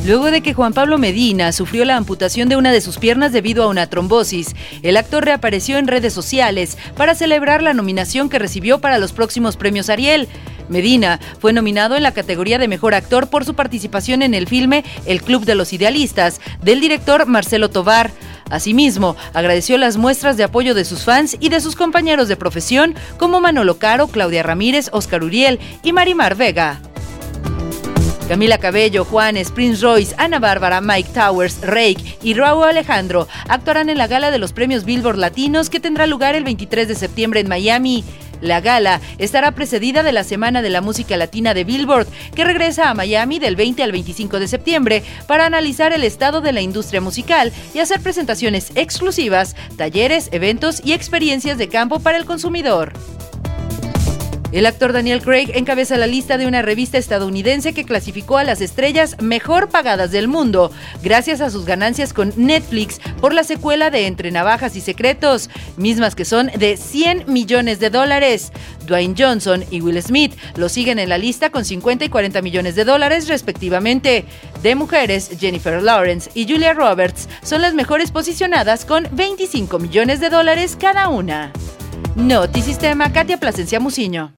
Luego de que Juan Pablo Medina sufrió la amputación de una de sus piernas debido a una trombosis, el actor reapareció en redes sociales para celebrar la nominación que recibió para los próximos premios Ariel. Medina fue nominado en la categoría de Mejor Actor por su participación en el filme El Club de los Idealistas, del director Marcelo Tovar. Asimismo, agradeció las muestras de apoyo de sus fans y de sus compañeros de profesión como Manolo Caro, Claudia Ramírez, Oscar Uriel y Marimar Vega. Camila Cabello, Juanes, Prince Royce, Ana Bárbara, Mike Towers, Rake y Raúl Alejandro actuarán en la gala de los premios Billboard Latinos que tendrá lugar el 23 de septiembre en Miami. La gala estará precedida de la Semana de la Música Latina de Billboard, que regresa a Miami del 20 al 25 de septiembre para analizar el estado de la industria musical y hacer presentaciones exclusivas, talleres, eventos y experiencias de campo para el consumidor. El actor Daniel Craig encabeza la lista de una revista estadounidense que clasificó a las estrellas mejor pagadas del mundo, gracias a sus ganancias con Netflix por la secuela de Entre Navajas y Secretos, mismas que son de $100 millones. Dwayne Johnson y Will Smith lo siguen en la lista con 50 y 40 millones de dólares respectivamente. De mujeres, Jennifer Lawrence y Julia Roberts son las mejores posicionadas con 25 millones de dólares cada una. Notisistema, Katia Plasencia Muciño.